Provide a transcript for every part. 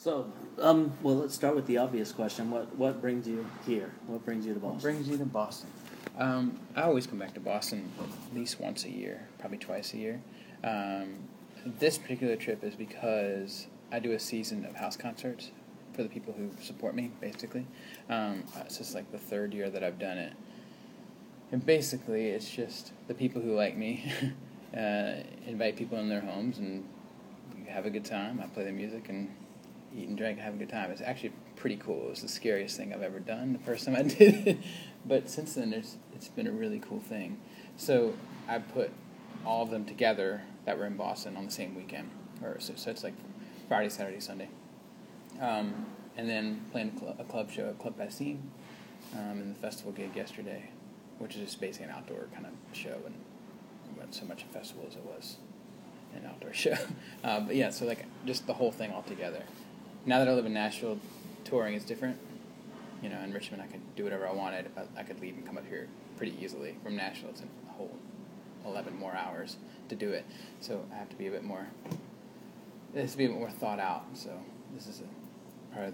So, well, let's start with the obvious question. What brings you here? What brings you to Boston? What brings you to Boston? I always come back to Boston at least once a year, probably twice a year. This particular trip is because I do a season of house concerts for the people who support me, basically. It's just like the third year that I've done it. And basically, it's just the people who like me invite people in their homes, and we have a good time. I play the music and eat and drink and have a good time. It's actually pretty cool. It was the scariest thing I've ever done the first time I did it. But since then, it's been a really cool thing. So I put all of them together that were in Boston on the same weekend. So it's like Friday, Saturday, Sunday. And then playing a club show at Club Bastille, and the festival gig yesterday, which is just basically an outdoor kind of show, and it wasn't so much a festival as it was an outdoor show. But yeah, so like just the whole thing all together. Now that I live in Nashville, touring is different. You know, in Richmond I could do whatever I wanted. I could leave and come up here pretty easily. From Nashville, it's a whole 11 more hours to do it. So I have to be a bit more. It has to be a bit more thought out. So this is probably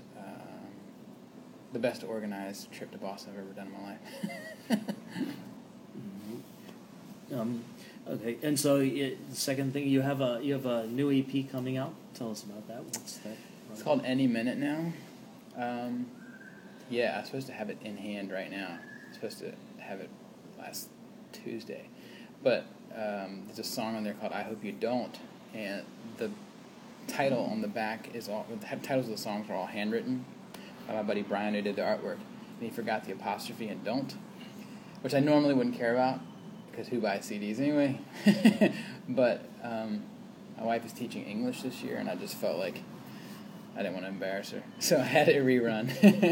the best organized trip to Boston I've ever done in my life. Okay, and so the second thing, you have a new EP coming out. Tell us about that. What's that? It's called Any Minute now. Yeah, I'm supposed to have it in hand right now. I'm supposed to have it last Tuesday. But there's a song on there called I Hope You Don't, and the title on the back is all, the titles of the songs are all handwritten by my buddy Brian, who did the artwork. And he forgot the apostrophe and don't, which I normally wouldn't care about, because who buys CDs anyway? But my wife is teaching English this year, and I just felt like I didn't want to embarrass her. So I had it rerun.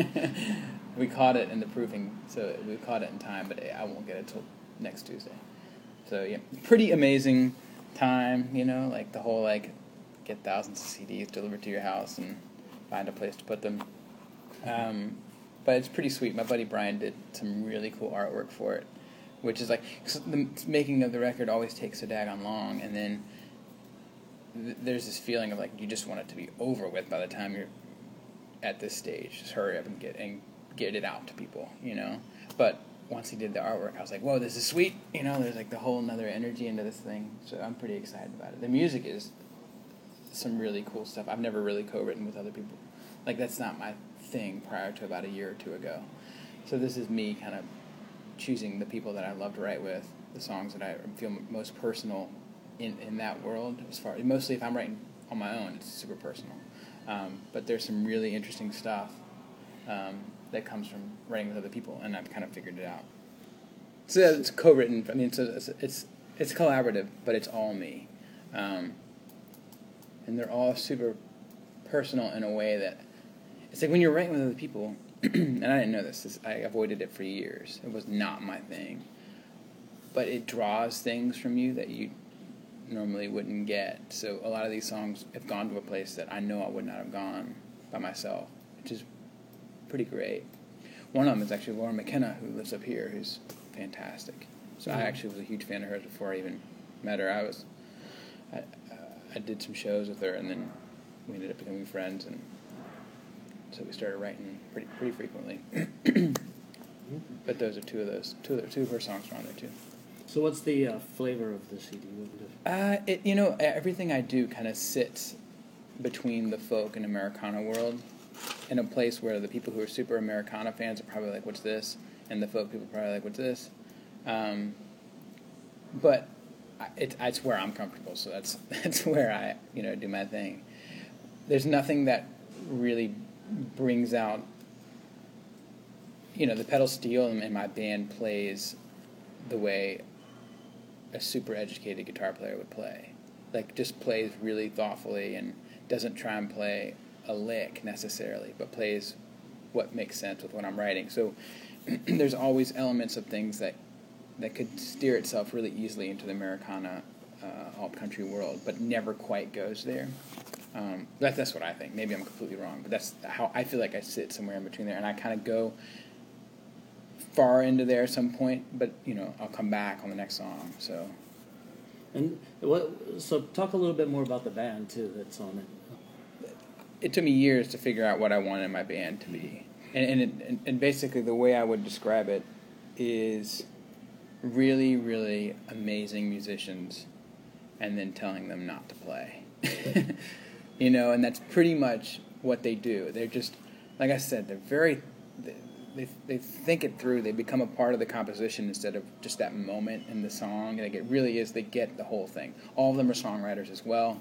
We caught it in the proofing, so we caught it in time, but I won't get it till next Tuesday. So yeah, pretty amazing time, you know, like the whole like get thousands of CDs delivered to your house and find a place to put them. But it's pretty sweet. My buddy Brian did some really cool artwork for it, which is like, cause the making of the record always takes so daggone long, and then there's this feeling of like you just want it to be over with by the time you're at this stage. Just hurry up and get it out to people, you know. But once he did the artwork, I was like, whoa, this is sweet. You know, there's like the whole another energy into this thing. So I'm pretty excited about it. The music is some really cool stuff. I've never really co-written with other people. Like, that's not my thing prior to about a year or two ago. So this is me kind of choosing the people that I love to write with, the songs that I feel most personal in that world. Mostly if I'm writing on my own, it's super personal. But there's some really interesting stuff that comes from writing with other people, and I've kind of figured it out. So yeah, it's co-written. I mean, it's collaborative, but it's all me, and they're all super personal in a way that it's like when you're writing with other people. And I didn't know this. I avoided it for years. It was not my thing, but it draws things from you that you normally wouldn't get. So a lot of these songs have gone to a place that I know I would not have gone by myself, which is pretty great. One of them is actually Laura McKenna, who lives up here, who's fantastic. So I actually was a huge fan of hers before I even met her. I did some shows with her, and then we ended up becoming friends, and so we started writing pretty frequently. But those are two of her songs are on there too. So what's the flavor of the CD? Everything I do kind of sits between the folk and Americana world, in a place where the people who are super Americana fans are probably like, what's this? And the folk people are probably like, what's this? But it's where I'm comfortable, so that's where I do my thing. There's nothing that really brings out, the pedal steel in my band plays the way a super educated guitar player would play. Like, just plays really thoughtfully and doesn't try and play a lick necessarily, but plays what makes sense with what I'm writing. So there's always elements of things that could steer itself really easily into the Americana alt-country world, but never quite goes there. That's what I think. Maybe I'm completely wrong, but that's how I feel like I sit somewhere in between there, and I kind of go far into there at some point, but I'll come back on the next song. So, and so talk a little bit more about the band too that's on it. it took me years to figure out what I wanted my band to be. And basically the way I would describe it is really, really amazing musicians and then telling them not to play. You know, and that's pretty much what they do. They're just, like I said, they're very, they think it through. They become a part of the composition instead of just that moment in the song. Like, it really is, they get the whole thing. All of them are songwriters as well.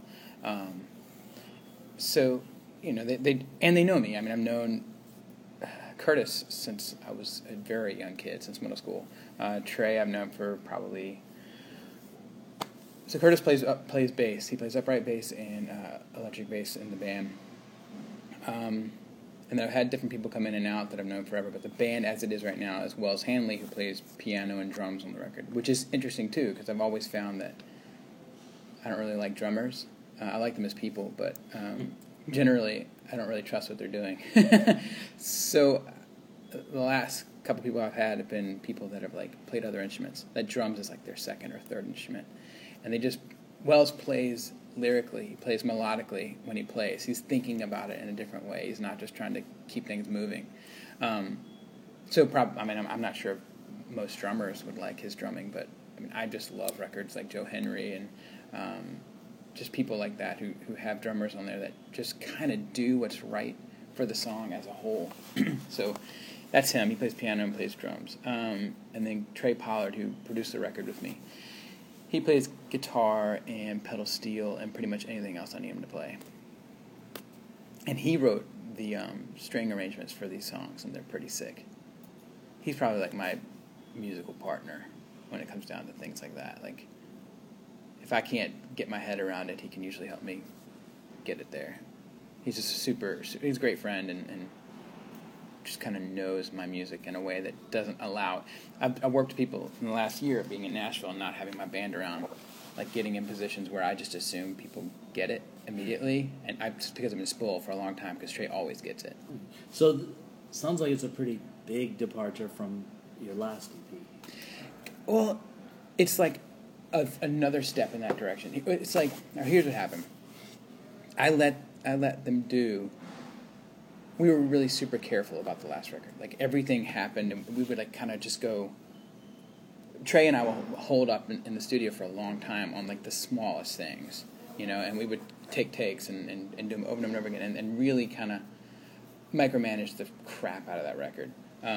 So, you know, they know me. I mean, I've known Curtis since I was a very young kid, since middle school. Trey I've known for probably... So Curtis plays bass. He plays upright bass and electric bass in the band. And then I've had different people come in and out that I've known forever, but the band as it is right now is Wells Hanley, who plays piano and drums on the record, which is interesting too, because I've always found that I don't really like drummers. I like them as people, but generally I don't really trust what they're doing. So the last couple people I've had have been people that have like played other instruments. That drums is like their second or third instrument. And they just, Wells plays lyrically, he plays melodically when he plays. He's thinking about it in a different way. He's not just trying to keep things moving. I'm not sure if most drummers would like his drumming, but I mean, I just love records like Joe Henry and just people like that who have drummers on there that just kind of do what's right for the song as a whole. So that's him. He plays piano and plays drums. And then Trey Pollard, who produced the record with me, he plays guitar and pedal steel and pretty much anything else I need him to play. And he wrote the string arrangements for these songs, and they're pretty sick. He's probably like my musical partner when it comes down to things like that. Like, if I can't get my head around it, he can usually help me get it there. He's just he's a great friend and just kind of knows my music in a way that doesn't allow... I've worked with people in the last year being in Nashville and not having my band around, like getting in positions where I just assume people get it immediately, and just because I've been spoiled for a long time, because Trey always gets it. So, sounds like it's a pretty big departure from your last EP. Well, it's like another step in that direction. It's like, now here's what happened. I let them do... We were really super careful about the last record. Like, everything happened, and we would, like, kind of just go... Trey and I will hold up in the studio for a long time on, like, the smallest things, you know, and we would take takes and do them over and over again and really kind of micromanage the crap out of that record.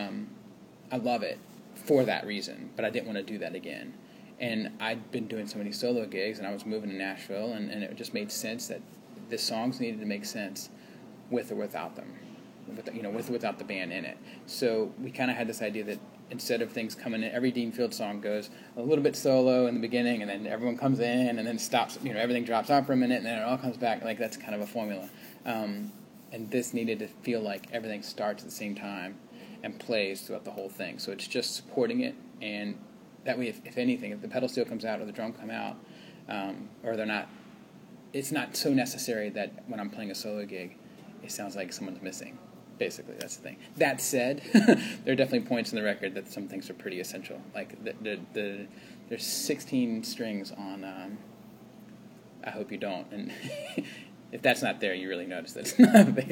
I love it for that reason, but I didn't want to do that again. And I'd been doing so many solo gigs, and I was moving to Nashville, and it just made sense that the songs needed to make sense with or without them. With or without the band in it. So we kind of had this idea that instead of things coming in, every Dean Field song goes a little bit solo in the beginning, and then everyone comes in, and then stops, everything drops off for a minute, and then it all comes back. Like, that's kind of a formula. And this needed to feel like everything starts at the same time and plays throughout the whole thing. So it's just supporting it, and that way, if anything, if the pedal steel comes out or the drum come out, or they're not, it's not so necessary that when I'm playing a solo gig, it sounds like someone's missing. Basically, that's the thing. That said, there are definitely points in the record that some things are pretty essential. Like, there's 16 strings on I Hope You Don't, and if that's not there, you really notice that it's not there.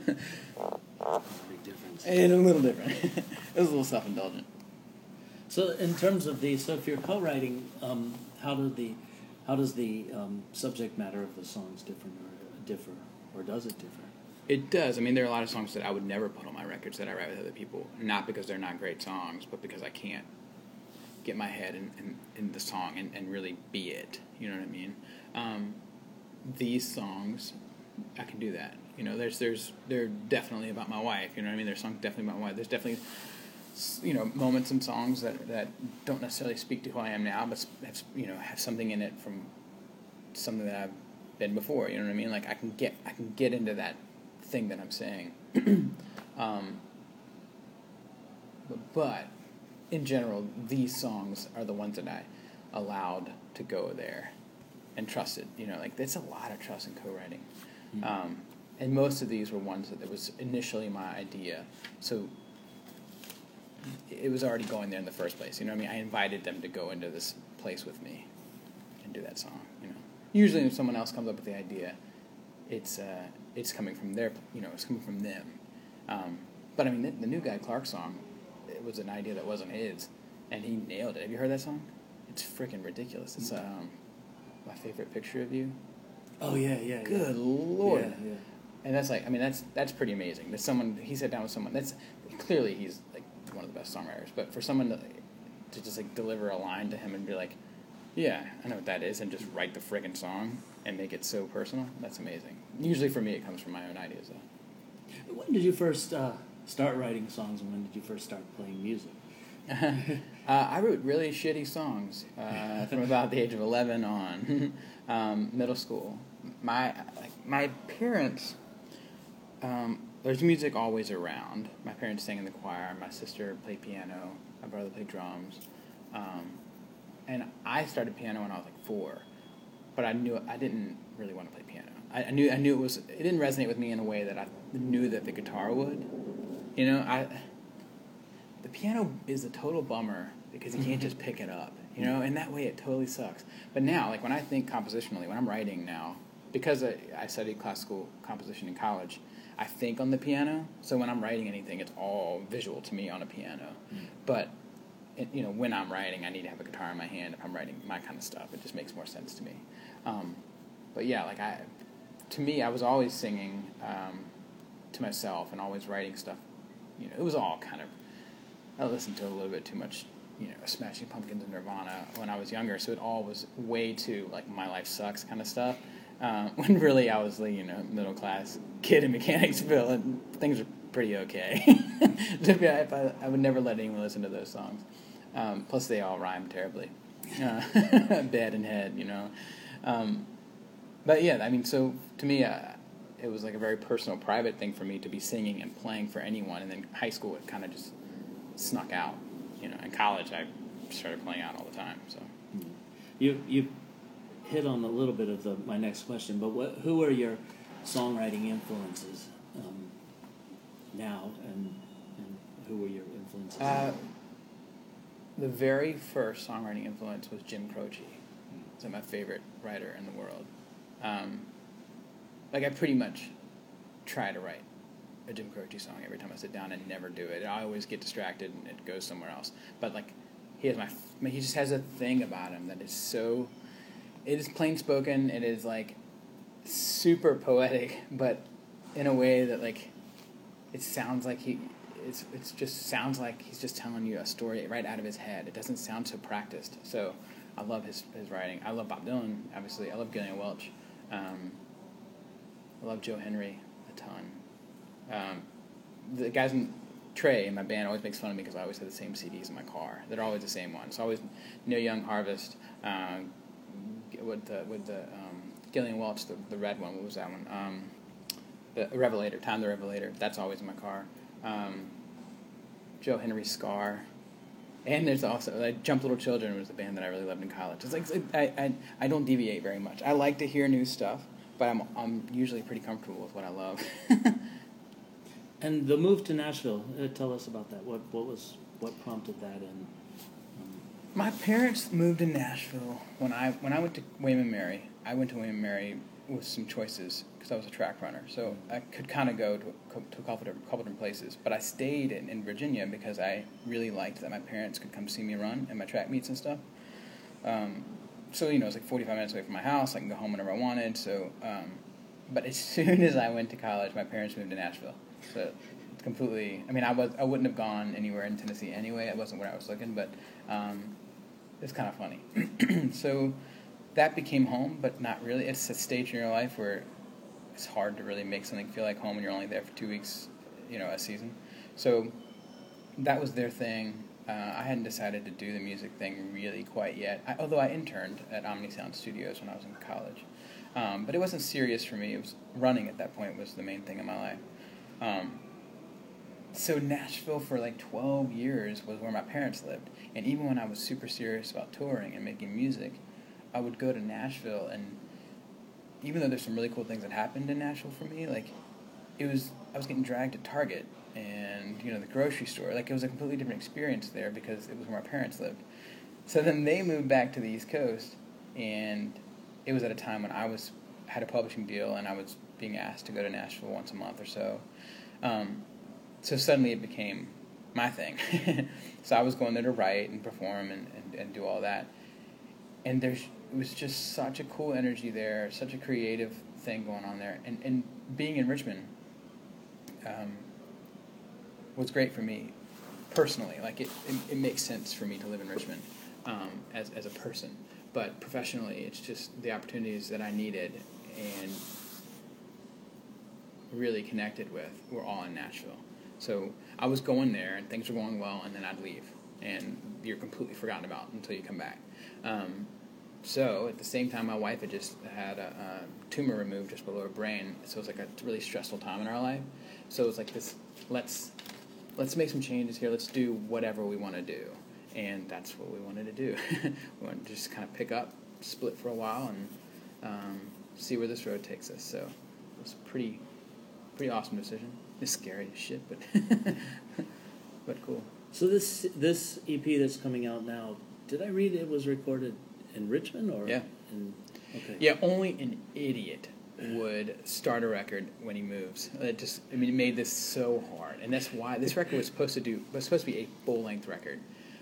Big difference. And a little different. It was a little self-indulgent. So, in terms of so if you're co-writing, how does the subject matter of the songs differ, or does it differ? It does. I mean, there are a lot of songs that I would never put on my records that I write with other people, not because they're not great songs, but because I can't get my head in the song and really be it. You know what I mean? These songs, I can do that. They're definitely about my wife. You know what I mean? There's songs definitely about my wife. There's definitely, moments in songs that don't necessarily speak to who I am now, but have something in it from something that I've been before. You know what I mean? Like, I can get into that thing that I'm saying. But in general, these songs are the ones that I allowed to go there and trusted. There's a lot of trust in co-writing. Mm-hmm. And most of these were ones that it was initially my idea. So it was already going there in the first place. You know what I mean? I invited them to go into this place with me and do that song. Usually when someone else comes up with the idea, it's it's coming from it's coming from them. But I mean, the New Guy Clark song, it was an idea that wasn't his, and he nailed it. Have you heard that song? It's freaking ridiculous. It's My Favorite Picture of You. Oh yeah. Good Lord. Yeah. And that's like, I mean, that's pretty amazing. That someone, he sat down with someone, that's, clearly he's like one of the best songwriters, but for someone to just like deliver a line to him and be like, yeah, I know what that is, and just write the friggin' song and make it so personal, that's amazing. Usually for me it comes from my own ideas though. When did you first start writing songs, and when did you first start playing music? I wrote really shitty songs from about the age of 11 on. Middle school. My parents, there's music always around. My parents sang in the choir. My sister played piano. My brother played drums. And I started piano when I was like 4, but I knew I didn't really want to play piano. I knew it didn't resonate with me in a way that I knew that the guitar would. The piano is a total bummer because you can't just pick it up, and that way it totally sucks. But now, like when I think compositionally, when I'm writing now, because I studied classical composition in college, I think on the piano, so when I'm writing anything, it's all visual to me on a piano. But, when I'm writing, I need to have a guitar in my hand if I'm writing my kind of stuff. It just makes more sense to me. But yeah, to me, I was always singing to myself and always writing stuff. It was all kind of, I listened to a little bit too much, Smashing Pumpkins and Nirvana when I was younger, so it all was way too, like, My Life Sucks kind of stuff. When really I was, like, middle class kid in Mechanicsville, and things are pretty okay. I would never let anyone listen to those songs. Plus they all rhyme terribly. Bad in head, But yeah, I mean, so to me, it was like a very personal, private thing for me to be singing and playing for anyone. And then high school, it kind of just snuck out. In college, I started playing out all the time. So, you hit on a little bit of my next question, but who are your songwriting influences now, and who were your influences? The very first songwriting influence was Jim Croce. He's my favorite writer in the world. I pretty much try to write a Jim Croce song every time I sit down and never do it. I always get distracted and it goes somewhere else. But he just has a thing about him that is so, it is plain spoken, it is super poetic, but in a way that it sounds like it just sounds like he's just telling you a story right out of his head. It doesn't sound so practiced. So I love his writing. I love Bob Dylan, obviously. I love Gillian Welch. I love Joe Henry a ton. The guys Trey in my band always makes fun of me because I always have the same CDs in my car. They're always the same ones. It's always Neil Young, Harvest, with the Gillian Welch, the red one. What was that one? The Revelator, Time the Revelator. That's always in my car. Joe Henry, Scar. And there's also Jump Little Children was the band that I really loved in college. It's I don't deviate very much. I like to hear new stuff, but I'm usually pretty comfortable with what I love. And the move to Nashville, tell us about that. What prompted that? And my parents moved to Nashville when I went to William & Mary. I went to William & Mary with some choices because I was a track runner, so I could kind of go to a couple different places. But I stayed in Virginia because I really liked that my parents could come see me run at my track meets and stuff. So it's 45 minutes away from my house. I can go home whenever I wanted. So, but as soon as I went to college, my parents moved to Nashville. So it's completely. I mean, I wouldn't have gone anywhere in Tennessee anyway. It wasn't where I was looking, but it's kind of funny. So that became home, but not really. It's a stage in your life where it's hard to really make something feel like home when you're only there for 2 weeks, a season. So that was their thing. I hadn't decided to do the music thing really quite yet, although I interned at Omni Sound Studios when I was in college. But it wasn't serious for me. It was running at that point was the main thing in my life. So Nashville for 12 years was where my parents lived. And even when I was super serious about touring and making music, I would go to Nashville, and even though there's some really cool things that happened in Nashville for me, I was getting dragged to Target and the grocery store. It was a completely different experience there because it was where my parents lived. So then they moved back to the East Coast, and it was at a time when I had a publishing deal and I was being asked to go to Nashville once a month or so. So suddenly it became my thing. So I was going there to write and perform and do all that. And it was just such a cool energy there, such a creative thing going on there. And being in Richmond was great for me personally. Like, it makes sense for me to live in Richmond as a person. But professionally, it's just the opportunities that I needed and really connected with were all in Nashville. So I was going there, and things were going well, and then I'd leave, and you're completely forgotten about until you come back. So at the same time, my wife had just had a tumor removed just below her brain, so it was like a really stressful time in our life. So it was like this, let's make some changes here, let's do whatever we want to do. And that's what we wanted to do. We wanted to just kind of pick up, split for a while, and see where this road takes us. So it was a pretty awesome decision. It's scary as shit, but but cool. So this EP that's coming out now, did I read it was recorded in Richmond or? Yeah. Okay. Yeah, only an idiot would start a record when he moves. It made this so hard, and that's why this record was supposed to be a full length record.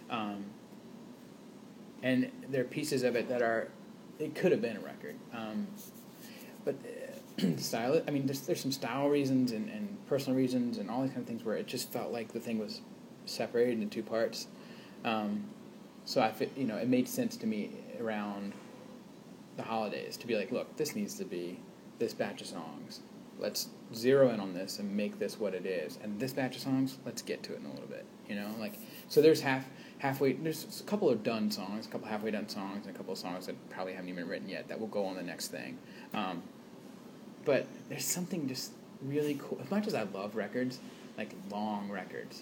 And there are pieces of it that it could have been a record. But style, I mean, there's some style reasons and personal reasons and all these kind of things where it just felt like the thing was separated into two parts. So it made sense to me around the holidays to be like, look, this needs to be this batch of songs. Let's zero in on this and make this what it is. And this batch of songs, let's get to it in a little bit, So there's halfway. There's a couple of done songs, a couple halfway done songs, and a couple of songs that probably haven't even been written yet that will go on the next thing. But there's something just really cool. As much as I love records, like long records,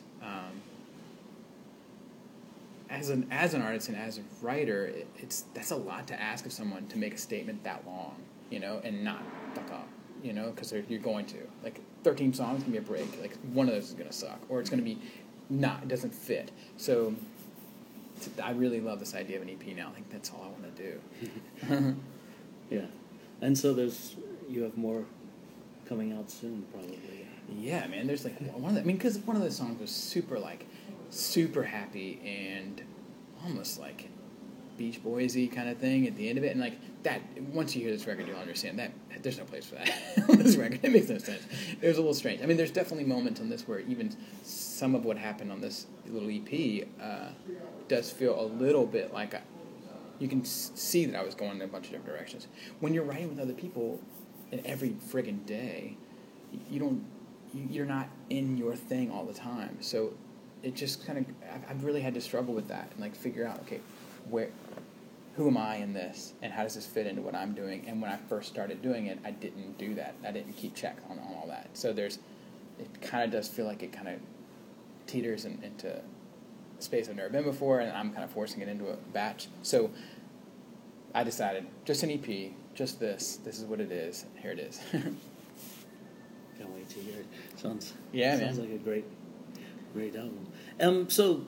as an artist and as a writer, that's a lot to ask of someone to make a statement that long, and not fuck up, because you're going to. Like 13 songs can be a break. Like one of those is gonna suck, or it's gonna be it doesn't fit. So I really love this idea of an EP now. I think that's all I want to do. Yeah, and so you have more coming out soon, probably. Yeah, man. There's because one of those songs was super happy and almost like Beach Boys-y kind of thing at the end of it, and like that. Once you hear this record, you'll understand that there's no place for that on this record. It makes no sense. It was a little strange. I mean, there's definitely moments on this where even some of what happened on this little EP does feel a little bit like you can see that I was going in a bunch of different directions. When you're writing with other people, and every friggin' day, you're not in your thing all the time. So it just kind of, I've really had to struggle with that and figure out, okay, who am I in this, and how does this fit into what I'm doing? And when I first started doing it, I didn't do that. I didn't keep check on all that. So it kind of does feel like it kind of teeters into a space I've never been before, and I'm kind of forcing it into a batch. So I decided, just an EP, just this is what it is. Here it is. Can't wait to hear it. Sounds like a great album. So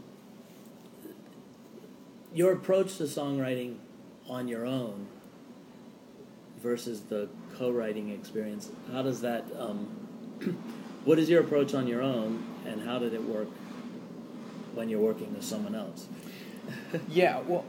your approach to songwriting on your own versus the co-writing experience, how does that what is your approach on your own, and how did it work when you're working with someone else? Yeah, well,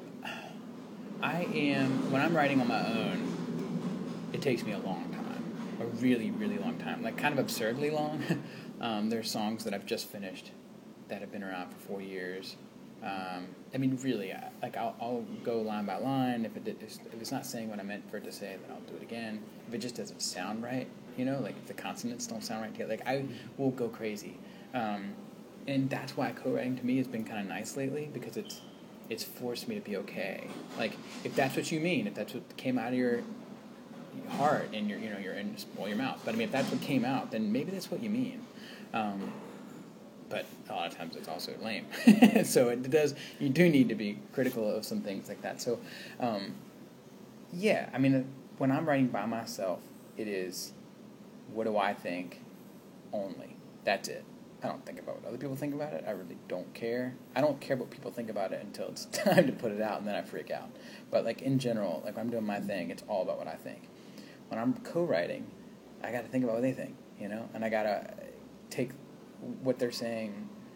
when I'm writing on my own, it takes me a long time, a really, really long time, kind of absurdly long. There's songs that I've just finished that have been around for 4 years. Really, I'll go line by line. If it's not saying what I meant for it to say, then I'll do it again. If it just doesn't sound right, if the consonants don't sound right together, I will go crazy. And that's why co-writing to me has been kind of nice lately, because it's forced me to be okay. If that's what you mean, if that's what came out of your heart and your mouth. But if that's what came out, then maybe that's what you mean. But a lot of times it's also lame. So you do need to be critical of some things like that. So, when I'm writing by myself, it is, what do I think only? That's it. I don't think about what other people think about it. I really don't care. I don't care what people think about it until it's time to put it out, and then I freak out. But in general, when I'm doing my thing, it's all about what I think. When I'm co-writing, I got to think about what they think, you know, and I got to take what they're saying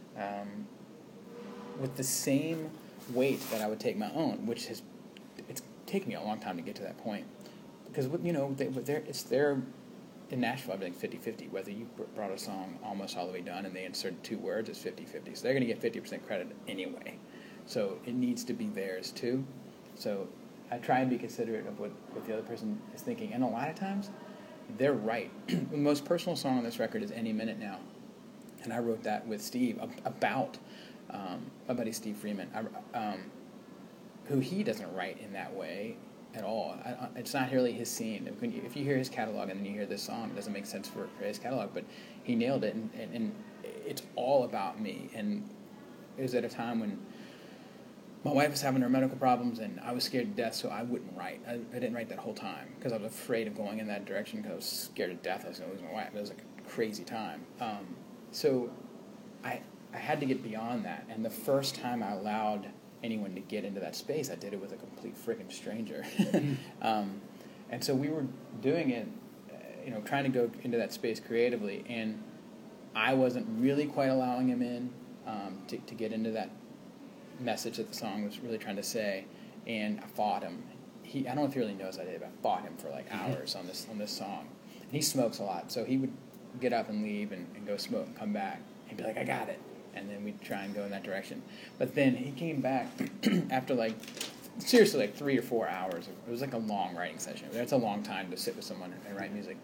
with the same weight that I would take my own, which has it's taken me a long time to get to that point, because you know they're in Nashville, I think 50-50. Whether you brought a song almost all the way done and they inserted 2 words, it's 50-50. So they're going to get 50% credit anyway. So it needs to be theirs too. So I try and be considerate of what the other person is thinking, and a lot of times they're right. The most personal song on this record is "Any Minute Now," and I wrote that with Steve about my buddy Steve Freeman, who he doesn't write in that way at all. It's not really his scene. If you hear his catalog and then you hear this song, it doesn't make sense for his catalog, but he nailed it, and it's all about me. And it was at a time when my wife was having her medical problems, and I was scared to death, so I wouldn't write. I didn't write that whole time, because I was afraid of going in that direction, because I was scared to death I was going to lose my wife. It was like a crazy time. So I had to get beyond that, and the first time I allowed anyone to get into that space, I did it with a complete freaking stranger. And so we were doing it, trying to go into that space creatively, and I wasn't really quite allowing him in to get into that message that the song was really trying to say, and I fought him. I don't know if he really knows I did, but I fought him for like hours on this song. And he smokes a lot, so he would get up and leave and go smoke and come back. He'd be like, I got it. And then we'd try and go in that direction. But then he came back after seriously 3 or 4 hours. It was like a long writing session. That's a long time to sit with someone and write music.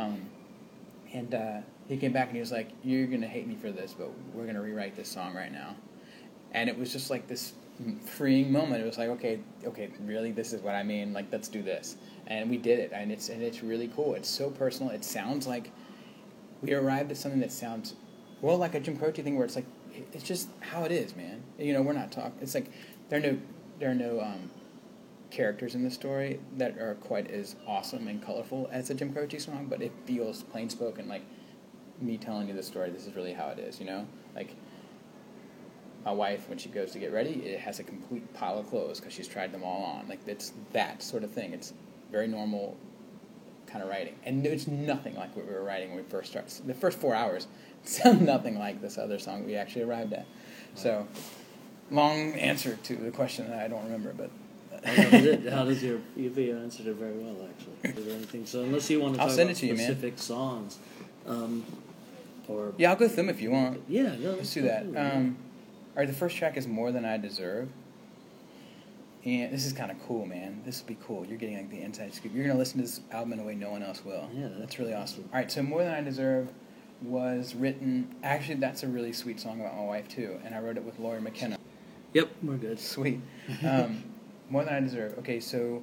And he came back and he was like, you're going to hate me for this, but we're going to rewrite this song right now. And it was just like this freeing moment. It was like, okay, really, this is what I mean. Like, let's do this. And we did it, and it's really cool. It's so personal. It sounds like we arrived at something that sounds like a Jim Croce thing, where it's like, it's just how it is, man. We're not talking. It's like there are no characters in the story that are quite as awesome and colorful as a Jim Croce song, but it feels plain spoken, like me telling you the story. This is really how it is, like. My wife, when she goes to get ready, it has a complete pile of clothes because she's tried them all on. Like, it's that sort of thing. It's very normal kind of writing. And it's nothing like what we were writing when we first started. The first 4 hours sound nothing like this other song we actually arrived at. So, long answer to the question that I don't remember, but... How does you've answered it very well, actually. Is there anything? So unless you want to talk about specific songs, or... Yeah, I'll go through them if you want. Yeah, let's do that. All right, the first track is More Than I Deserve. And this is kind of cool, man. This will be cool. You're getting like the inside scoop. You're going to listen to this album in a way no one else will. Yeah, that's really awesome. All right, so More Than I Deserve was written... Actually, that's a really sweet song about my wife, too. And I wrote it with Lori McKenna. Yep, we're good. Sweet. More Than I Deserve. Okay, so...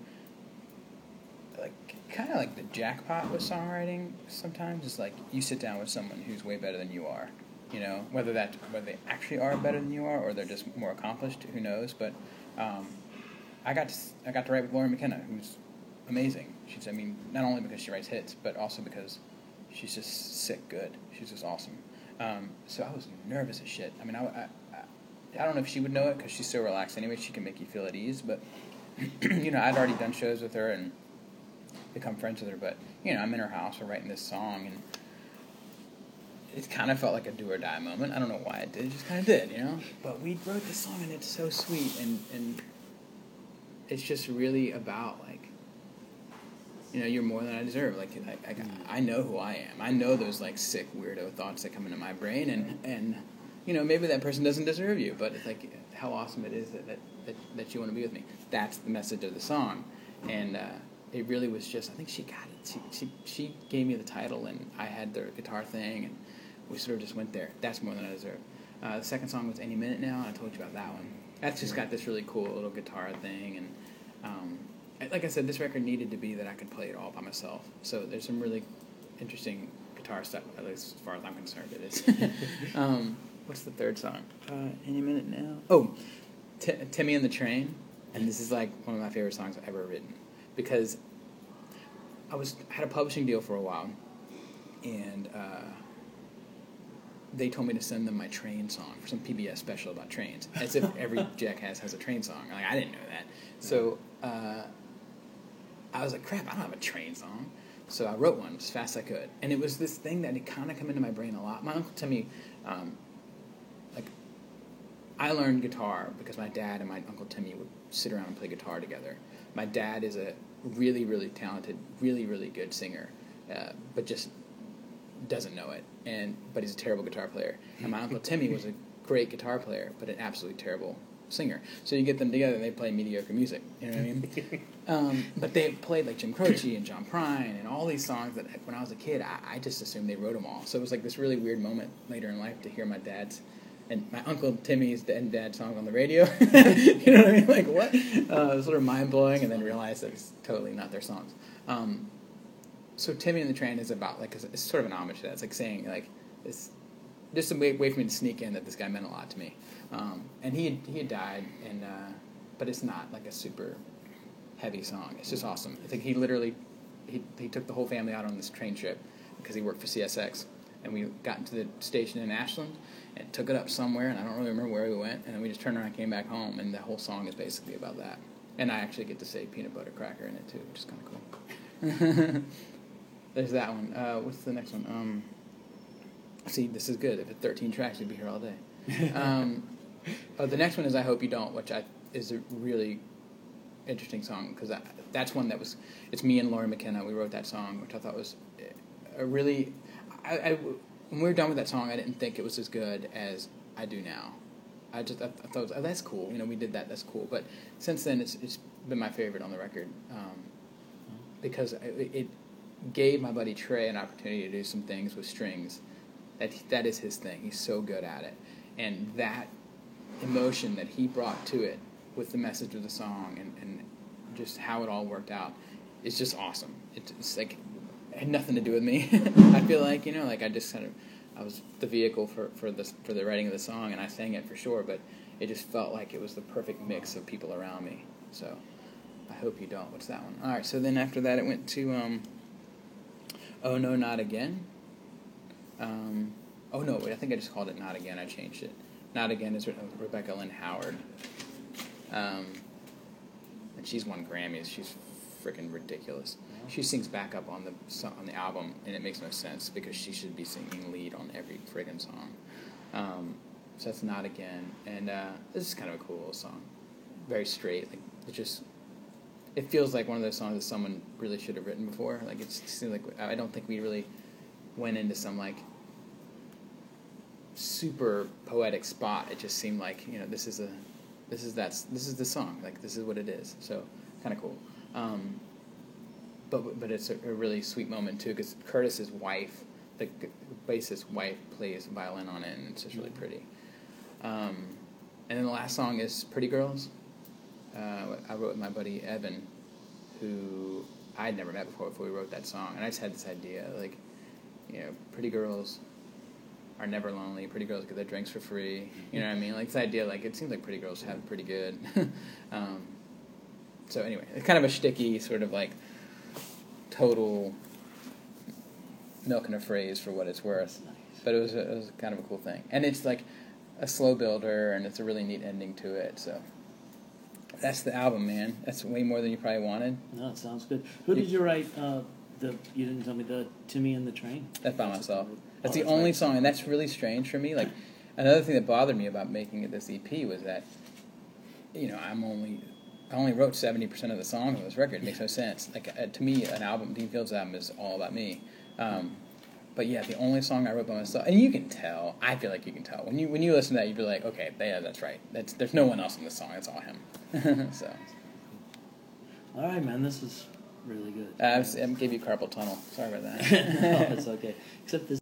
kind of like the jackpot with songwriting sometimes. It's like you sit down with someone who's way better than you are. Whether they actually are better than you are, or they're just more accomplished, who knows? But I got to write with Lori McKenna, who's amazing. She's, not only because she writes hits, but also because she's just sick good. She's just awesome. So I was nervous as shit. I don't know if she would know it because she's so relaxed anyway. She can make you feel at ease. But I'd already done shows with her and become friends with her. But I'm in her house. We're writing this song and. It kind of felt like a do-or-die moment. I don't know why it did. It just kind of did, But we wrote this song, and it's so sweet, and it's just really about, you're more than I deserve. I know who I am. I know those, sick, weirdo thoughts that come into my brain, and maybe that person doesn't deserve you, but it's how awesome it is that you want to be with me. That's the message of the song, and it really was just, I think she got it. She gave me the title, and I had the guitar thing, and we sort of just went there. That's More Than I Deserve. The second song was Any Minute Now. I told you about that one. That's just got this really cool little guitar thing. And like I said, this record needed to be that I could play it all by myself. So there's some really interesting guitar stuff, at least as far as I'm concerned it is. What's the third song? Any Minute Now. Oh, Timmy and the Train. And this is one of my favorite songs I've ever written. Because I had a publishing deal for a while. And... they told me to send them my train song for some PBS special about trains, as if every jackass has a train song. I didn't know that. So I was like, crap, I don't have a train song. So I wrote one as fast as I could. And it was this thing that had kind of come into my brain a lot. My Uncle Timmy, like, I learned guitar because my dad and my Uncle Timmy would sit around and play guitar together. My dad is a really, really talented, really, really good singer, but just doesn't know it. But he's a terrible guitar player. And my Uncle Timmy was a great guitar player, but an absolutely terrible singer. So you get them together and they play mediocre music. You know what I mean? But they played like Jim Croce and John Prine and all these songs that when I was a kid, I just assumed they wrote them all. So it was like this really weird moment later in life to hear my dad's and my Uncle Timmy's and Dad's song on the radio. You know what I mean? Like, what? It was sort of mind-blowing, and then realized that it's totally not their songs. So Timmy and the Train is about, like, it's sort of an homage to that. It's like saying, like, it's just a way for me to sneak in that this guy meant a lot to me. And he had died, but it's not, like, a super heavy song. It's just awesome. I think he literally, he took the whole family out on this train trip because he worked for CSX. And we got into the station in Ashland and took it up somewhere, and I don't really remember where we went, and then we just turned around and came back home, and the whole song is basically about that. And I actually get to say peanut butter cracker in it, too, which is kind of cool. There's that one. What's the next one? See, this is good. If it's 13 tracks, you'd be here all day. The next one is I Hope You Don't, which is a really interesting song, because that's one that was, it's me and Laurie McKenna, we wrote that song, which I thought was a really... when we were done with that song, I didn't think it was as good as I do now. I thought, oh, that's cool. You know, we did that. That's cool. But since then, it's been my favorite on the record because it gave my buddy Trey an opportunity to do some things with strings. That is his thing. He's so good at it, and that emotion that he brought to it with the message of the song and just how it all worked out is just awesome. It's like. It had nothing to do with me. I feel like, you know, like I just kind of, I was the vehicle for the writing of the song, and I sang it for sure, but it just felt like it was the perfect mix of people around me. So, I Hope You Don't. What's that one? All right, so then after that it went to, Oh No, Not Again. Oh no, wait, I think I just called it Not Again. I changed it. Not Again is written with Rebecca Lynn Howard. And she's won Grammys. She's freaking ridiculous. She sings backup on the album, and it makes no sense because she should be singing lead on every friggin' song. So that's Not Again, and this is kind of a cool little song. Very straight, like it feels like one of those songs that someone really should have written before. Like it seems like I don't think we really went into some like super poetic spot. It just seemed like, you know, this is the song. Like this is what it is. So kind of cool. But it's a really sweet moment too, because Curtis's wife, the bassist's wife, plays violin on it, and it's just really pretty. And then the last song is Pretty Girls. I wrote with my buddy Evan, who I had never met before we wrote that song, and I just had this idea, like, you know, pretty girls are never lonely. Pretty girls get their drinks for free. You know what I mean? Like this idea, like it seems like pretty girls have it pretty good. So anyway, it's kind of a shticky sort of like total milking a phrase for what it's worth. Nice. But it was kind of a cool thing. And it's like a slow builder, and it's a really neat ending to it. So that's the album, man. That's way more than you probably wanted. No, it sounds good. Who did you write you didn't tell me, the Timmy and the Train? That's by myself. That's the only song, and that's really strange for me. Like, another thing that bothered me about making this EP was that, you know, I only wrote 70% of the songs on this record. It makes no sense. Like to me, an album, Dean Fields' album, is all about me. But yeah, the only song I wrote by myself, and you can tell. I feel like you can tell when you listen to that, you'd be like, okay, yeah, that's right. There's no one else in this song. It's all him. So. All right, man. This is really good. I gave you carpal tunnel. Sorry about that. No, it's okay. Except this.